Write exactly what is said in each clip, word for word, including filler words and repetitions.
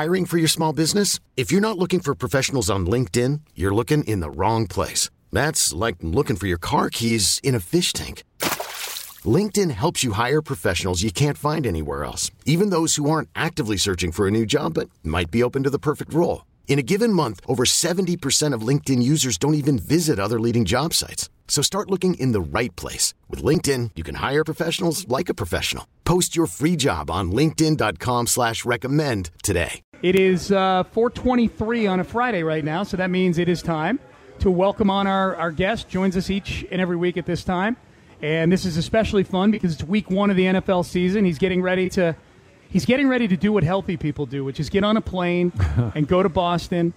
Hiring for your small business? If you're not looking for professionals on LinkedIn, you're looking in the wrong place. That's like looking for your car keys in a fish tank. LinkedIn helps you hire professionals you can't find anywhere else, even those who aren't actively searching for a new job but might be open to the perfect role. In a given month, over seventy percent of LinkedIn users don't even visit other leading job sites. So start looking in the right place. With LinkedIn, you can hire professionals like a professional. Post your free job on linkedin.com slash recommend today. It is uh, four twenty-three on a Friday right now, so that means it is time to welcome on our, our guest. Joins us each and every week at this time. And this is especially fun because it's week one of the N F L season. He's getting ready to he's getting ready to do what healthy people do, which is get on a plane and go to Boston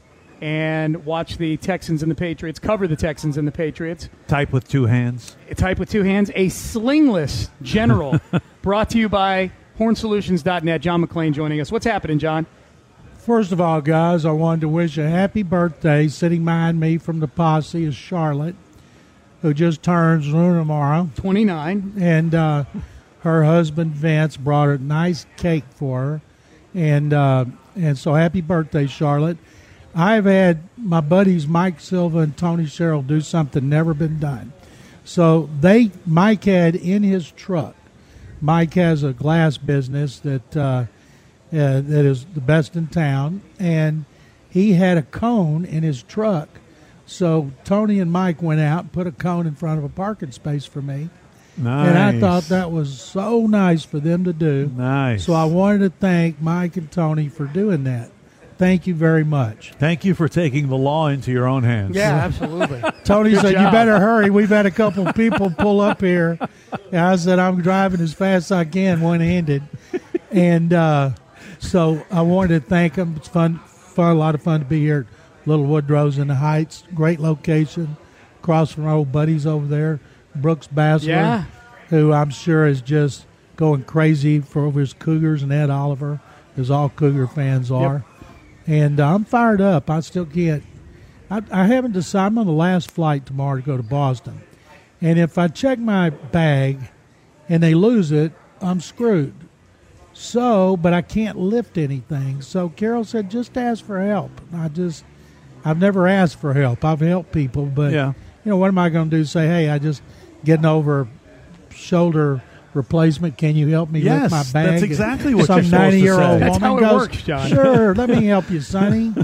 and watch the Texans and the Patriots, cover the Texans and the Patriots. Type with two hands. Type with two hands. A slingless general brought to you by horn solutions dot net. John McClain joining us. What's happening, John? First of all, guys, I wanted to wish a happy birthday. Sitting behind me from the posse is Charlotte, who just turns tomorrow. twenty-nine. And uh, her husband, Vince, brought a nice cake for her. And, uh, and so happy birthday, Charlotte. I've had my buddies Mike Silva and Tony Sherrill do something never been done. So they, Mike had in his truck, Mike has a glass business that uh, uh, that is the best in town, and he had a cone in his truck. So Tony and Mike went out and put a cone in front of a parking space for me. Nice. And I thought that was so nice for them to do. Nice. So I wanted to thank Mike and Tony for doing that. Thank you very much. Thank you for taking the law into your own hands. Yeah, absolutely. Tony Good said, job. you better hurry. We've had a couple of people pull up here. And I said, I'm driving as fast as I can, one-handed. And uh, so I wanted to thank them. It's fun, fun, a lot of fun to be here at Little Woodrow's in the Heights. Great location. Across from our old buddies over there, Brooks Bassler, Yeah. who I'm sure is just going crazy for over his Cougars, and Ed Oliver, as all Cougar fans are. Yep. And uh, I'm fired up. I still can't. I, I haven't decided. I'm on the last flight tomorrow to go to Boston. And if I check my bag and they lose it, I'm screwed. So, but I can't lift anything. So Carol said, just ask for help. I just, I've never asked for help. I've helped people, but, yeah. you know, what am I going to do? Say, hey, I just getting over shoulder replacement. Can you help me yes, lift my bag? That's exactly what Some you're supposed to ninety-year-old say. That's woman how it goes, works, John. Sure, let me help you, Sonny.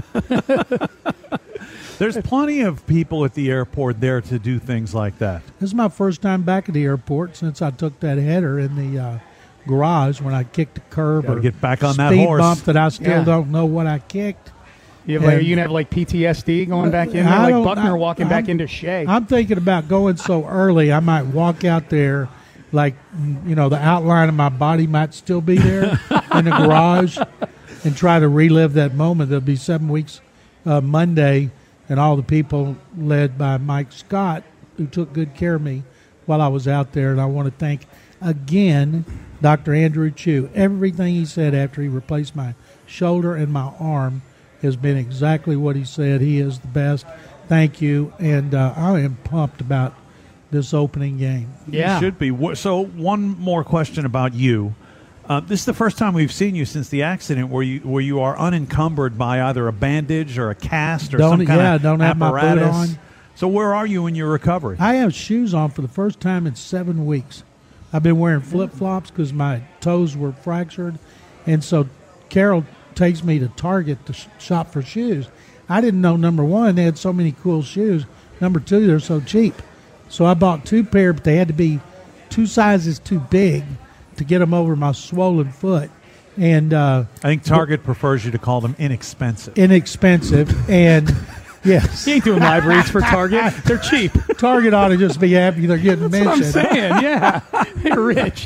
There's plenty of people at the airport there to do things like that. This is my first time back at the airport since I took that header in the uh, garage when I kicked a curb Gotta or get back on speed that horse. bump that I still Yeah. don't know what I kicked. You have like, And- are you gonna have like P T S D going back in there, I like don't- Buckner I- walking I'm- back into Shea? I'm thinking about going so early I might walk out there like, you know, the outline of my body might still be there in the garage and try to relive that moment. There'll be seven weeks uh, Monday, and all the people led by Mike Scott, who took good care of me while I was out there. And I want to thank again Doctor Andrew Chu. Everything he said after he replaced my shoulder and my arm has been exactly what he said. He is the best. Thank you. And uh, I am pumped about this opening game. Yeah. You should be. Wh- So one more question about you. Uh, this is the first time we've seen you since the accident where you where you are unencumbered by either a bandage or a cast or Don't- some kind yeah, of don't have my boot apparatus. on. So where are you in your recovery? I have shoes on for the first time in seven weeks. I've been wearing flip-flops because my toes were fractured. And so Carol takes me to Target to sh- shop for shoes. I didn't know, number one, they had so many cool shoes. Number two, they're so cheap. So I bought two pair, but they had to be two sizes too big to get them over my swollen foot. And uh, I think Target prefers you to call them inexpensive. inexpensive. And yes, He ain't doing live reads for Target. They're cheap. Target ought to just be happy they're getting That's what I'm mentioned. saying. Yeah. Hey, Rich.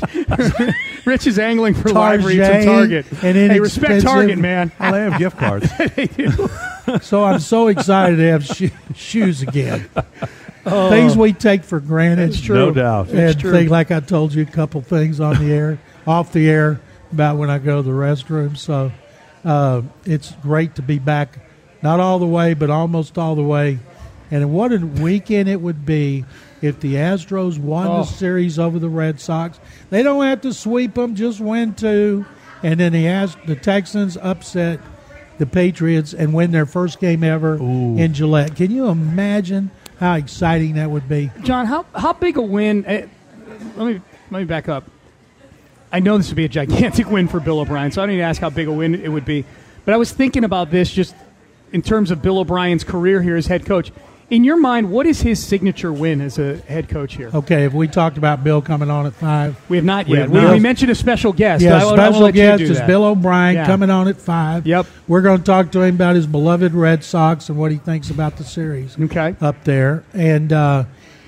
Rich is angling for Target live reads at Target. and Hey, respect inexpensive. Target, man. Well, they have gift cards. They do. So I'm so excited to have sho- shoes again. Things we take for granted. It's true. No doubt. And It's true. think, like I told you a couple things on the air, off the air, about when I go to the restroom. So uh, it's great to be back, not all the way, but almost all the way. And what a weekend it would be if the Astros won Oh. the series over the Red Sox. They don't have to sweep them, just win two. And then the Ast- the Texans upset the Patriots and win their first game ever Ooh. in Gillette. Can you imagine how exciting that would be? John, how how big a win? Uh, let me let me back up. I know this would be a gigantic win for Bill O'Brien, so I don't need to ask how big a win it would be. But I was thinking about this just in terms of Bill O'Brien's career here as head coach. In your mind, what is his signature win as a head coach here? Okay, have we talked about Bill coming on at five? We have not We yet. have We, not. we mentioned a special guest. Yeah, I, will- I will special let you guest do is that. Bill O'Brien Yeah. coming on at five. Yep. We're going to talk to him about his beloved Red Sox and what he thinks about the series Okay. up there. And uh,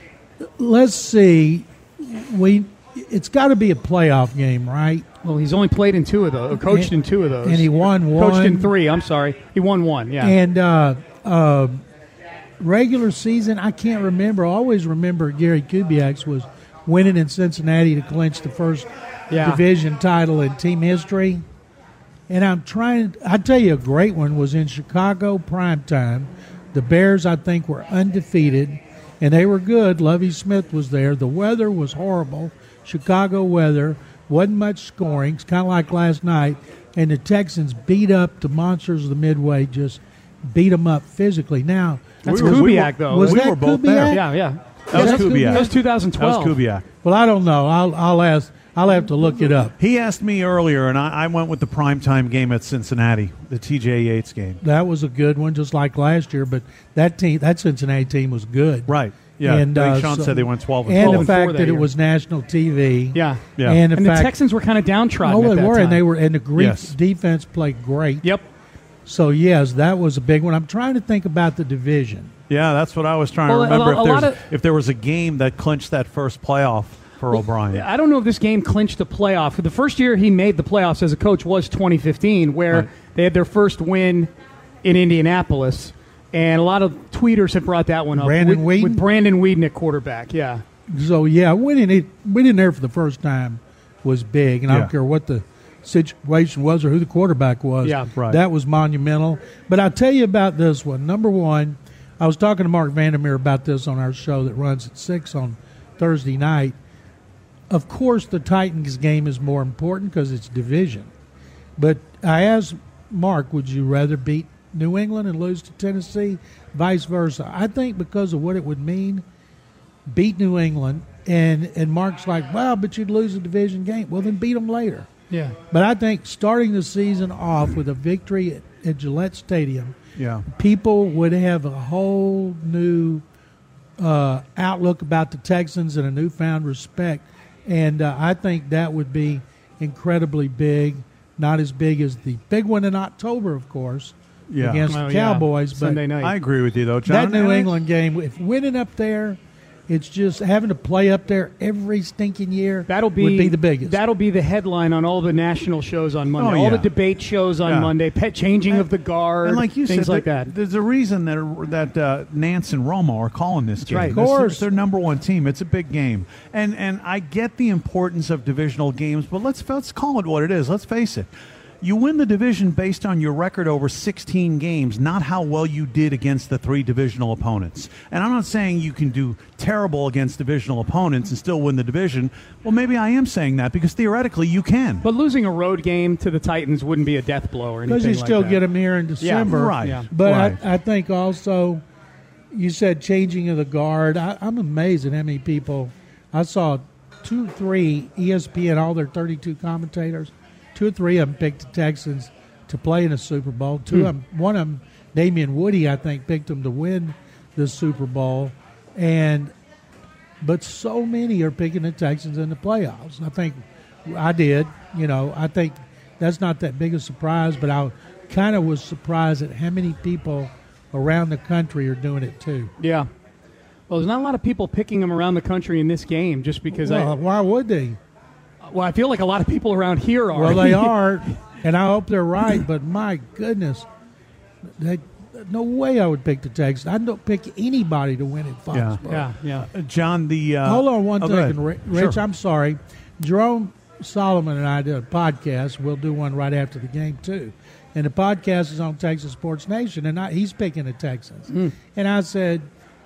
let's see, we it's got to be a playoff game, right? Well, he's only played in two of those, or coached in two of those. And he won one. Coached in three, I'm sorry. He won one, yeah. And uh, uh, regular season, I can't remember. I always remember Gary Kubiak's was winning in Cincinnati to clinch the first Yeah. division title in team history. And I'm trying, I tell you, a great one was in Chicago primetime. The Bears, I think, were undefeated, and they were good. Lovie Smith was there. The weather was horrible. Chicago weather. Wasn't much scoring. It's kind of like last night. And the Texans beat up the monsters of the Midway, just beat them up physically. Now, That's We were- we Kubiak, were- though. was we that were both Kubiak? there. yeah, yeah. That was That's Kubiak. That was two thousand That twelve. was Kubiak. Well, I don't know. I'll, I'll ask. I'll have to look it up. He asked me earlier, and I, I went with the primetime game at Cincinnati, the T J Yates game. That was a good one, just like last year. But that team, that Cincinnati team, was good. Right. Yeah. And, I think uh, Sean so- said they went twelve and And twelve. the and fact four that that it year. was national T V. Yeah. Yeah. And, the And the fact, Texans were kind of downtrodden oh, at they that were, time. and they were, and the Greek Yes. defense played great. Yep. So yes, that was a big one. I'm trying to think about the division. Yeah, that's what I was trying Well, to a- remember. a if, lot there's, of- if there was a game that clinched that first playoff for O'Brien. I don't know if this game clinched a playoff. The first year he made the playoffs as a coach was twenty fifteen, where Right. they had their first win in Indianapolis. And a lot of tweeters have brought that one up. Brandon with, Weeden? with Brandon Weeden at quarterback, yeah. So yeah, winning it, winning there for the first time was big, and I Yeah. don't care what the situation was or who the quarterback was. Yeah, right. That was monumental. But I'll tell you about this one. Number one, I was talking to Mark Vandermeer about this on our show that runs at six on Thursday night. Of course, the Titans game is more important because it's division. But I asked Mark, would you rather beat New England and lose to Tennessee? Vice versa. I think because of what it would mean, beat New England, and, and Mark's like, well, but you'd lose a division game. Well, then beat them later. Yeah. But I think starting the season off with a victory at, at Gillette Stadium, Yeah. people would have a whole new uh, outlook about the Texans and a newfound respect. And uh, I think that would be incredibly big. Not as big as the big one in October, of course, Yeah. against Oh, the yeah. Cowboys. Sunday but night. I agree with you, though, John. that New And I- England game, if winning up there, it's just having to play up there every stinking year That'll be, would be the biggest. That'll be the headline on all the national shows on Monday. Oh, All yeah. the debate shows on Yeah. Monday. Pet changing And- of the guard. And like you things said, like there- that. there's a reason that that uh, Nance and Romo are calling this game. right. Of This is course. their number one team. It's a big game, and and I get the importance of divisional games, but let's let's call it what it is. Let's face it. You win the division based on your record over sixteen games, not how well you did against the three divisional opponents. And I'm not saying you can do terrible against divisional opponents and still win the division. Well, maybe I am saying that because theoretically you can. But losing a road game to the Titans wouldn't be a death blow or anything Because you like still that. get them here in December. right. Yeah. But Right. I, I think also, you said changing of the guard. I, I'm amazed at how many people. I saw two, three, E S P N, all their thirty-two commentators, two or three of them picked the Texans to play in a Super Bowl. Two Hmm. of them, one of them, Damian Woody, I think, picked them to win the Super Bowl. And but so many are picking the Texans in the playoffs. I think I did. You know, I think that's not that big a surprise, but I kind of was surprised at how many people around the country are doing it too. Yeah. Well, there's not a lot of people picking them around the country in this game just because Well, I. why would they? Well, I feel like a lot of people around here are. Well, they are, and I hope they're right. But my goodness, they, no way I would pick the Texans. I don't pick anybody to win at Foxborough. yeah, yeah. Uh, John, the uh, Hold on one oh, go ahead. second, Ri- Rich. Sure. I'm sorry. Jerome Solomon and I did a podcast. We'll do one right after the game too. And the podcast is on Texas Sports Nation, and I, he's picking the Texans. Mm. And I said,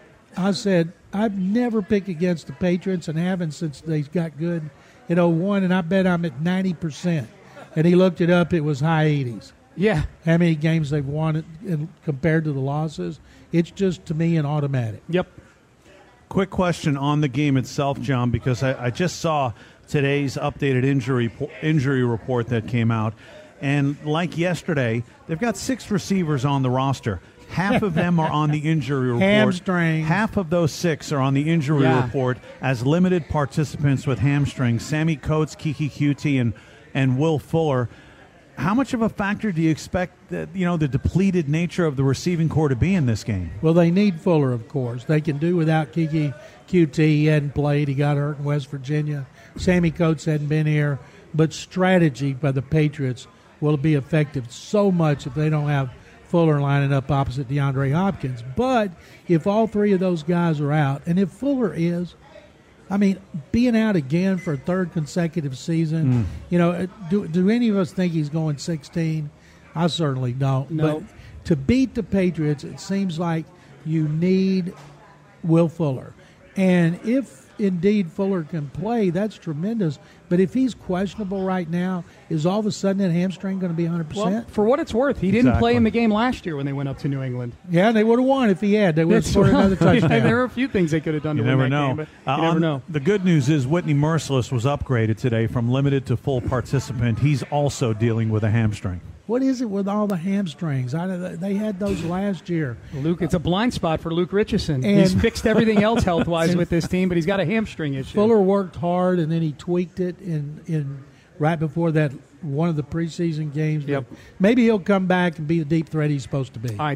I said I've never picked against the Patriots, and haven't since they got good in oh one, and I bet I'm at ninety percent. And he looked it up; it was high eighties. Yeah. how many games they've won in, compared to the losses. It's just, to me, an automatic. Yep. Quick question on the game itself, John, because I, I just saw today's updated injury injury report that came out. And like yesterday, they've got six receivers on the roster. Half of them are on the injury report. Hamstrings. Half of those six are on the injury Yeah. report as limited participants with hamstrings. Sammy Coates, Kiki Cutie, and, and Will Fuller. How much of a factor do you expect that, you know, the depleted nature of the receiving core to be in this game? Well, they need Fuller, of course. They can do without Kiki Q T. He hadn't played. He got hurt in West Virginia. Sammy Coates hadn't been here. But strategy by the Patriots will be effective so much if they don't have Fuller lining up opposite DeAndre Hopkins. But if all three of those guys are out, and if Fuller is, I mean, being out again for a third consecutive season, mm. you know, do, do any of us think he's going sixteen? I certainly don't. No. But to beat the Patriots, it seems like you need Will Fuller. And if indeed Fuller can play, that's tremendous. But if he's questionable right now, is all of a sudden that hamstring going to be one hundred percent? Well, for what it's worth, he didn't Exactly. play in the game last year when they went up to New England. Yeah, they would have won if he had. They would have scored another touchdown. Yeah, there are a few things they could have done You to never win that know. game, but Uh, you never on- know. The good news is Whitney Merciless was upgraded today from limited to full participant. He's also dealing with a hamstring. What is it with all the hamstrings? I, they had those last year. Luke, it's a blind spot for Luke Richardson. And- He's fixed everything else health-wise with this team, but he's got a hamstring issue. Fuller worked hard, and then he tweaked it in, in right before that one of the preseason games. Yep. Maybe he'll come back and be the deep threat he's supposed to be. All right.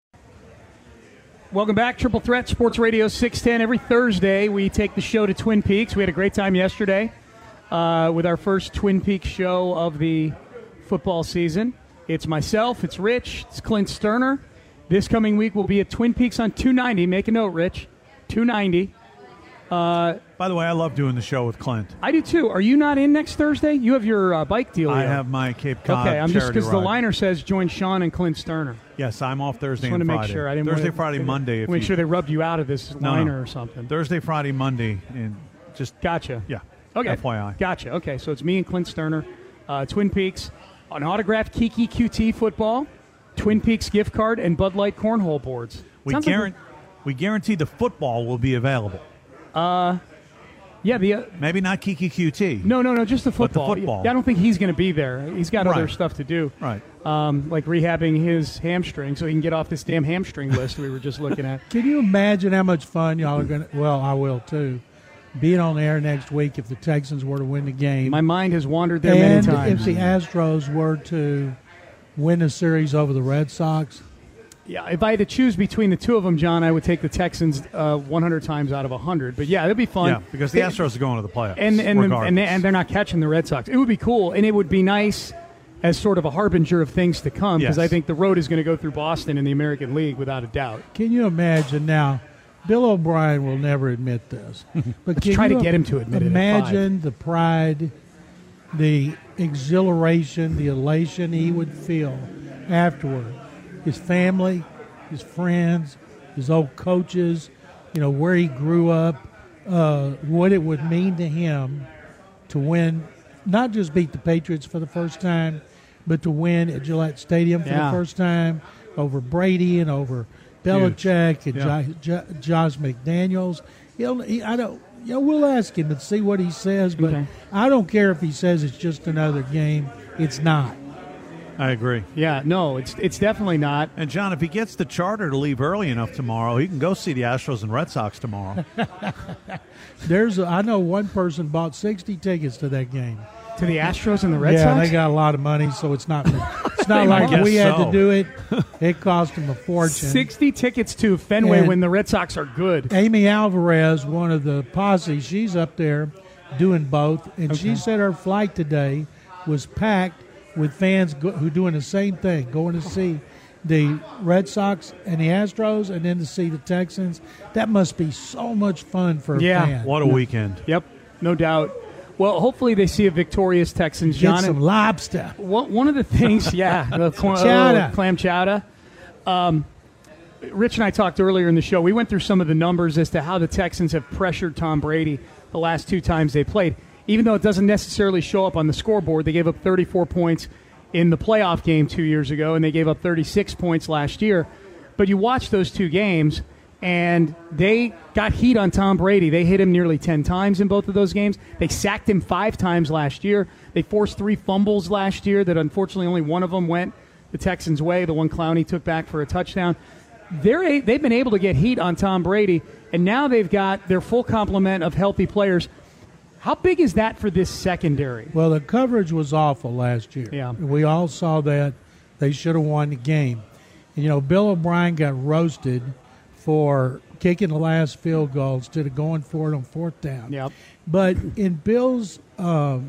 Welcome back, Triple Threat Sports Radio six ten. Every Thursday, we take the show to Twin Peaks. We had a great time yesterday uh, with our first Twin Peaks show of the football season. It's myself, it's Rich, it's Clint Sterner. This coming week will be at Twin Peaks on two ninety. Make a note, Rich. two ninety. Uh, By the way, I love doing the show with Clint. I do too. Are you not in next Thursday? You have your uh, bike deal. I here. have my Cape Cod Okay, I'm just charity because the ride. liner says join Sean and Clint Sterner. Yes, I'm off Thursday Just want and to make Friday. sure I didn't Thursday, want to, Friday, Monday. If make you, sure they rubbed you out of this No, liner no. or something. Thursday, Friday, Monday, and just Gotcha. yeah. Okay. F Y I. Gotcha. Okay, so it's me and Clint Sterner, uh, Twin Peaks, an autographed Kiki Q T football, Twin Peaks gift card, and Bud Light cornhole boards. We Sounds like guarantee we guarantee the football will be available. Uh, yeah, the uh, Maybe not Kiki Q T. no, no, no, just the But the football. football. Yeah, I don't think he's going to be there. He's got other Right. stuff to do, Right. um, like rehabbing his hamstring, so he can get off this damn hamstring list we were just looking at. Can you imagine how much fun y'all are going to – well, I will too. Being on the air next week if the Texans were to win the game. My mind has wandered there and many times. if the Astros were to win the series over the Red Sox. Yeah, if I had to choose between the two of them, John, I would take the Texans uh, one hundred times out of one hundred. But, yeah, it'd be fun. Yeah, because the They- Astros are going to the playoffs. and and, the, regardless. and, they, and they're not catching the Red Sox. It would be cool, and it would be nice as sort of a harbinger of things to come because Yes. I think the road is going to go through Boston in the American League without a doubt. Can you imagine now? Bill O'Brien will never admit this. But Let's can try to you get him to admit it at Imagine the pride, the exhilaration, the elation he would feel afterward. His family, his friends, his old coaches, you know, where he grew up, uh, what it would mean to him to win, not just beat the Patriots for the first time, but to win at Gillette Stadium for Yeah. the first time over Brady and over Belichick and Yeah. Jo- Jo- Josh McDaniels. He'll, he, I don't. You know, we'll ask him and see what he says, but Okay. I don't care if he says it's just another game. It's not. I agree. Yeah, no, it's it's definitely not. And, John, if he gets the charter to leave early enough tomorrow, he can go see the Astros and Red Sox tomorrow. There's, a, I know one person bought sixty tickets to that game. To the Astros and the Red yeah, Sox? they got a lot of money, so it's not. It's not They like might we guess had so. to do it. It cost them a fortune. sixty tickets to Fenway And- when the Red Sox are good. Amy Alvarez, one of the posse, she's up there doing both, and she Okay. said her flight today was packed with fans go, who doing the same thing, going to see the Red Sox and the Astros, and then to see the Texans. That must be so much fun for a Yeah. fan. What a weekend. Yep, no doubt. Well, hopefully they see a victorious Texans, Get John. some and- lobster. One one of the things, yeah, the cl- Chowder. uh, clam chowder. Um, Rich and I talked earlier in the show. We went through some of the numbers as to how the Texans have pressured Tom Brady the last two times they played. Even though it doesn't necessarily show up on the scoreboard, they gave up thirty-four points in the playoff game two years ago, and they gave up thirty-six points last year. But you watch those two games, and they got heat on Tom Brady. They hit him nearly ten times in both of those games. They sacked him five times last year. They forced three fumbles last year that unfortunately only one of them went the Texans' way, the one Clowney took back for a touchdown. They're a, they've been able to get heat on Tom Brady, and now they've got their full complement of healthy players. How big is that for this secondary? Well, the coverage was awful last year. Yeah. We all saw that. They should have won the game. And, you know, Bill O'Brien got roasted for kicking the last field goal instead of going for it on fourth down. Yep. But in Bill's um,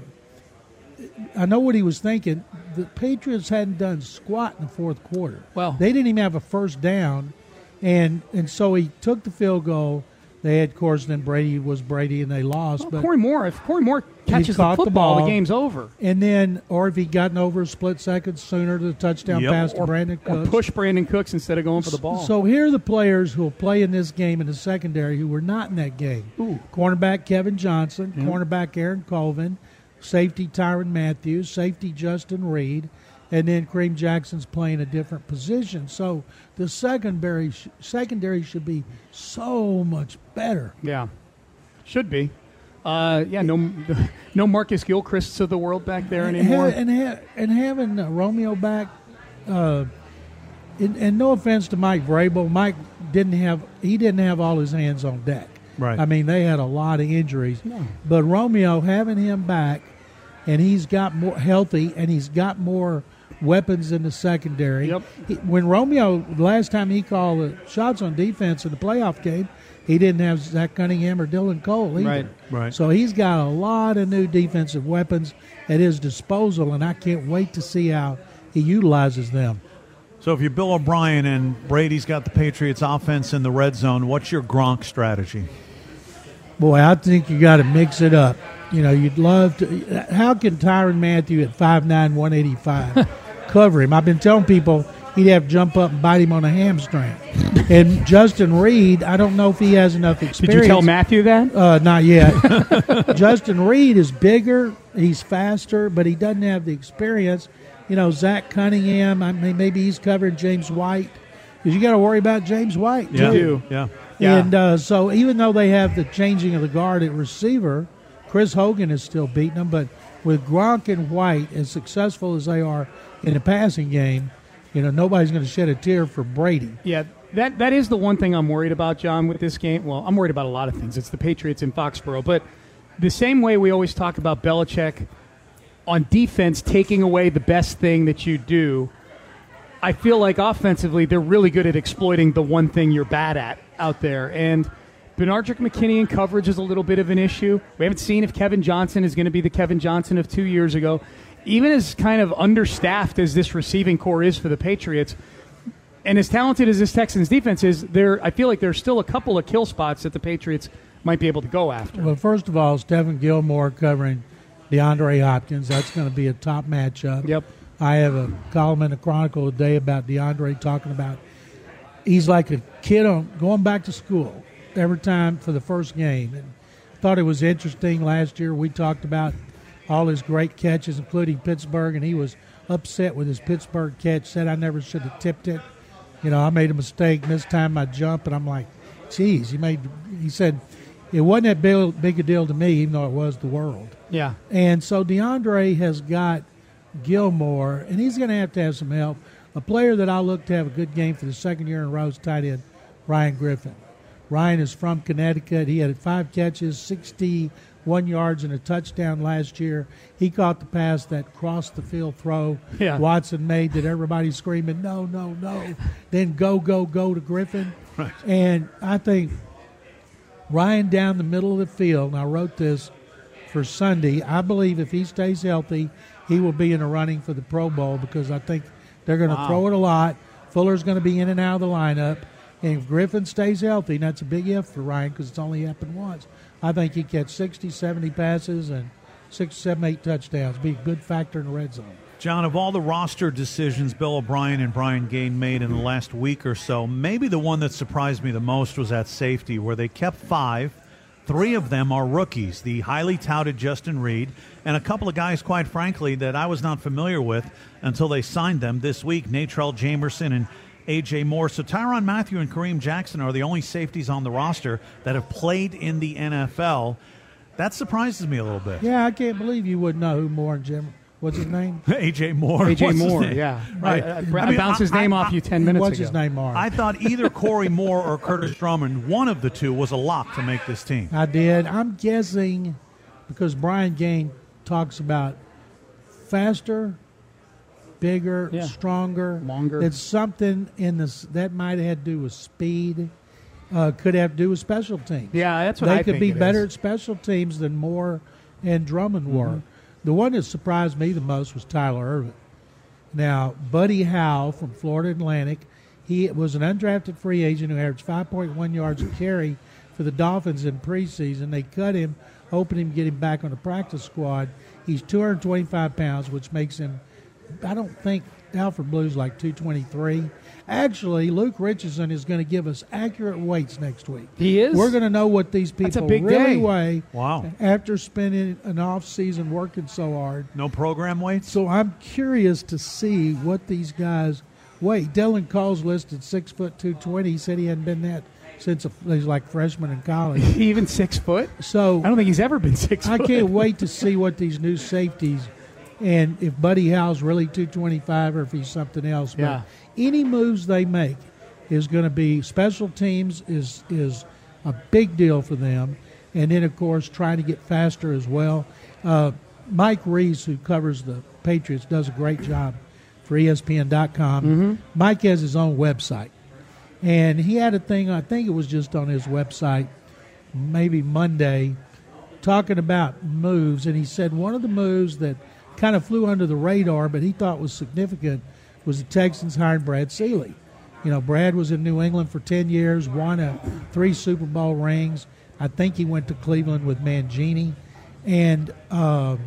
– I know what he was thinking. The Patriots hadn't done squat in the fourth quarter. Well, they didn't even have a first down, and and so he took the field goal. They had, of course, then Brady was Brady, and they lost. Well, but Corey Moore, if Corey Moore catches the caught football, the, the, ball, game's over. And then, or if he'd gotten over a split second sooner to the touchdown Yep. pass to Or, Brandon or Cooks. push Brandon Cooks instead of going for the ball. So here are the players who will play in this game in the secondary who were not in that game. Ooh. Cornerback Kevin Johnson, Yeah. cornerback Aaron Colvin, safety Tyrann Mathieu, safety Justin Reed, and then Kareem Jackson's playing a different position. So the secondary sh- secondary should be so much better. Yeah, should be. Uh, yeah, no, no Marcus Gilchrist's of the world back there And, anymore. ha- and, ha- and having uh, Romeo back, uh, and, and no offense to Mike Vrabel, Mike didn't have he didn't have all his hands on deck. Right. I mean, they had a lot of injuries. No. But Romeo, having him back, and he's got more healthy, and he's got more weapons in the secondary. Yep. He, when Romeo, the last time he called the shots on defense in the playoff game, he didn't have Zach Cunningham or Dylan Cole either. Right, right. So he's got a lot of new defensive weapons at his disposal, and I can't wait to see how he utilizes them. So if you're Bill O'Brien and Brady's got the Patriots offense in the red zone, what's your Gronk strategy? Boy, I think you got to mix it up. You know, you'd love to. How can Tyrann Mathieu at five nine, one eighty-five cover him? I've been telling people he'd have to jump up and bite him on a hamstring. And Justin Reed, I don't know if he has enough experience. Did you tell Matthew that? Uh, not yet. Justin Reed is bigger, he's faster, but he doesn't have the experience. You know, Zach Cunningham, I mean, maybe he's covering James White. Because you got to worry about James White, Yeah. too. You do. Yeah. Yeah. And uh, so even though they have the changing of the guard at receiver, Chris Hogan is still beating them. But with Gronk and White, as successful as they are in the passing game, you know, nobody's going to shed a tear for Brady. Yeah, that that is the one thing I'm worried about, John, with this game. Well, I'm worried about a lot of things. It's the Patriots in Foxborough. But the same way we always talk about Belichick on defense taking away the best thing that you do, I feel like offensively they're really good at exploiting the one thing you're bad at out there. And Benardrick McKinney in coverage is a little bit of an issue. We haven't seen if Kevin Johnson is going to be the Kevin Johnson of two years ago. Even as kind of understaffed as this receiving core is for the Patriots, and as talented as this Texans defense is, there I feel like there's still a couple of kill spots that the Patriots might be able to go after. Well, first of all, Stephen Gilmore covering DeAndre Hopkins. That's going to be a top matchup. Yep. I have a column in the Chronicle today about DeAndre talking about he's like a kid on going back to school every time for the first game. And thought it was interesting last year. We talked about all his great catches, including Pittsburgh, and he was upset with his Pittsburgh catch, said I never should have tipped it. You know, I made a mistake, mistimed my jump, and I'm like, geez, he made. He said it wasn't that big, big a deal to me, even though it was the world. Yeah. And so DeAndre has got Gilmore, and he's going to have to have some help. A player that I look to have a good game for the second year in a row is tight end Ryan Griffin. Ryan is from Connecticut. He had five catches, sixty-one yards, and a touchdown last year. He caught the pass that crossed the field throw Yeah. Watson made that everybody's screaming, no, no, no. Then go, go, go to Griffin. Right. And I think Ryan down the middle of the field, and I wrote this for Sunday, I believe if he stays healthy, he will be in the running for the Pro Bowl because I think they're going to Wow. throw it a lot. Fuller's going to be in and out of the lineup. And if Griffin stays healthy, and that's a big if for Ryan because it's only happened once, I think he'd catch sixty, seventy passes and six, seven, eight touchdowns. Be a good factor in the red zone. John, of all the roster decisions Bill O'Brien and Brian Gaine made in the last week or so, maybe the one that surprised me the most was at safety, where they kept five, Three of them are rookies, the highly touted Justin Reed, and a couple of guys, quite frankly, that I was not familiar with until they signed them this week, Natrell Jamerson and A J Moore. So Tyrann Mathieu and Kareem Jackson are the only safeties on the roster that have played in the N F L. That surprises me a little bit. Yeah, I can't believe you wouldn't know who Moore and Jim. What's his name? A J Moore. A J What's his Moore, name? yeah. Right. I, I, I, I mean, bounced his I- name I- off you ten minutes What's ago. his name, Mark? I thought either Corey Moore or Curtis Drummond, one of the two, was a lock to make this team. I did. I'm guessing because Brian Gaine talks about faster, bigger, Yeah. stronger, Longer. It's something in this that might have to do with speed. Uh, could have to do with special teams. Yeah, that's what they I could think be it better is. at special teams than Moore and Drummond were. The one that surprised me the most was Tyler Irvin. Now, Buddy Howell from Florida Atlantic, he was an undrafted free agent who averaged five point one yards a carry for the Dolphins in preseason. They cut him, hoping him to get him back on the practice squad. He's two hundred twenty-five pounds, which makes him, I don't think Alfred Blue's like two twenty-three. Actually, Luke Richardson is going to give us accurate weights next week. He is? We're going to know what these That's a people big really day. weigh Wow. after spending an off season working so hard. No program weights? So I'm curious to see what these guys weigh. Dylan Cole's listed six foot two twenty. He said he hadn't been that since a, he's like freshman in college. He even six foot? So I don't think he's ever been six I foot. can't wait to see what these new safeties and if Buddy Howell's really two twenty-five or if he's something else. But Yeah. any moves they make is going to be special teams is is a big deal for them, and then of course trying to get faster as well. Uh, Mike Reese, who covers the Patriots, does a great job for E S P N dot com. Mm-hmm. Mike has his own website, and he had a thing. I think it was just on his website, maybe Monday, talking about moves, and he said one of the moves that kind of flew under the radar, but he thought was significant, was the Texans hiring Brad Seeley. You know, Brad was in New England for ten years, won a, three Super Bowl rings. I think he went to Cleveland with Mangini. And um,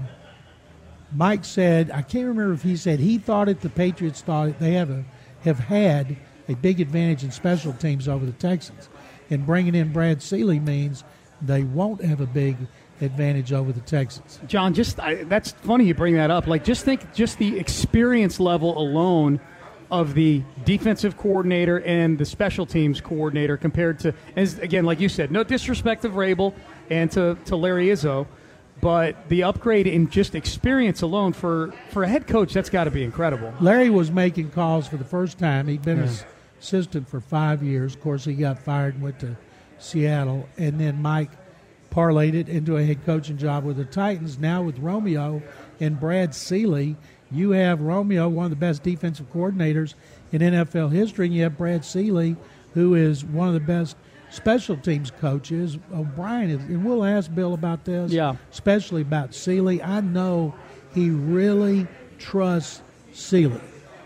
Mike said, I can't remember if he said he thought it, the Patriots thought it, they have, a, have had a big advantage in special teams over the Texans. And bringing in Brad Seeley means they won't have a big advantage over the Texans. John, just I, that's funny you bring that up. Like, just think, just the experience level alone of the defensive coordinator and the special teams coordinator compared to, as again, like you said, no disrespect of Rabel and to, to Larry Izzo, but the upgrade in just experience alone for, for a head coach, that's got to be incredible. Larry was making calls for the first time. He'd been Yeah. an assistant for five years. Of course, he got fired and went to Seattle, and then Mike parlayed it into a head coaching job with the Titans. Now with Romeo and Brad Seeley, you have Romeo, one of the best defensive coordinators in N F L history, and you have Brad Seeley, who is one of the best special teams coaches. O'Brien is, and we'll ask Bill about this, Yeah. especially about Seeley. I know he really trusts Seeley,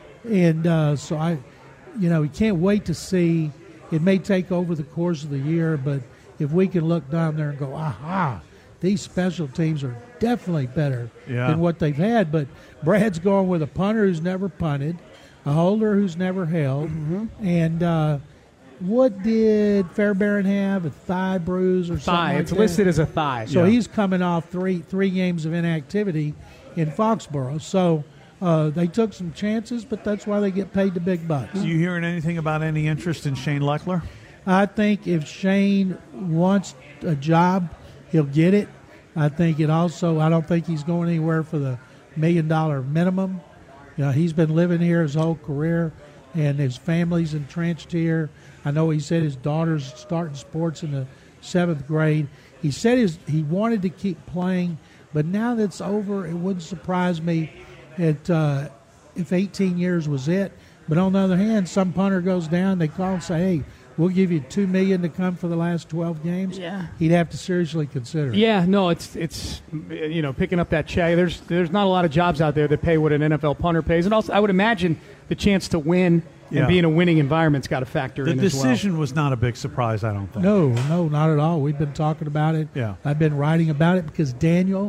and uh, so I, you know, we can't wait to see. It may take over the course of the year, but if we can look down there and go, aha, these special teams are definitely better Yeah. than what they've had. But Brad's going with a punter who's never punted, a holder who's never held, Mm-hmm. and uh, what did Fairbairn have? A thigh bruise or something Thigh. like It's that? listed as a thigh. So Yeah. he's coming off three three games of inactivity in Foxborough. So uh, they took some chances, but that's why they get paid the big bucks. You hearing anything about any interest in Shane Leckler? I think if Shane wants a job, he'll get it. I think it also, I don't think he's going anywhere for the million dollar minimum. You know, he's been living here his whole career, and his family's entrenched here. I know he said his daughter's starting sports in the seventh grade. He said his, he wanted to keep playing, but now that's over, it wouldn't surprise me that, uh, if eighteen years was it. But on the other hand, some punter goes down, they call and say, hey, we'll give you two million dollars to come for the last twelve games. Yeah. He'd have to seriously consider it. Yeah, no, it's it's you know picking up that check. There's there's not a lot of jobs out there that pay what an N F L punter pays, and also I would imagine the chance to win Yeah. and be in a winning environment's got to factor The in as well. decision was not a big surprise, I don't think. No, no, not at all. We've been talking about it. Yeah. I've been writing about it because Daniel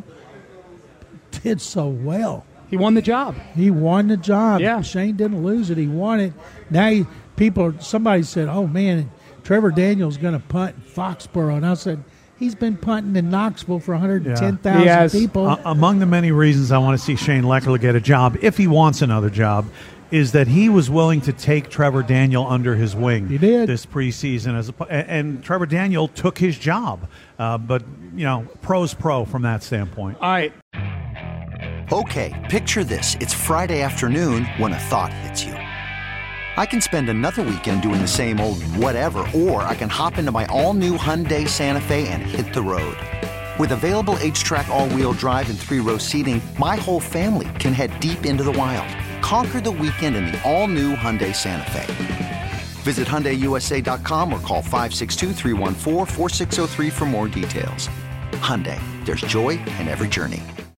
did so well. He won the job. He won the job. Yeah. Shane didn't lose it. He won it. Now he, people, somebody said, oh, man, Trevor Daniel's going to punt in Foxborough. And I said, He's been punting in Knoxville for one hundred ten thousand Yeah. Yes. people. Uh, among the many reasons I want to see Shane Lechler get a job, if he wants another job, is that he was willing to take Trevor Daniel under his wing. He did. This preseason, as a, and, and Trevor Daniel took his job. Uh, but, you know, pro's pro from that standpoint. All right. Okay, picture this. It's Friday afternoon when a thought hits you. I can spend another weekend doing the same old whatever, or I can hop into my all-new Hyundai Santa Fe and hit the road. With available H-Track all-wheel drive and three-row seating, my whole family can head deep into the wild. Conquer the weekend in the all-new Hyundai Santa Fe. Visit Hyundai U S A dot com or call five six two, three one four, four six zero three for more details. Hyundai, there's joy in every journey.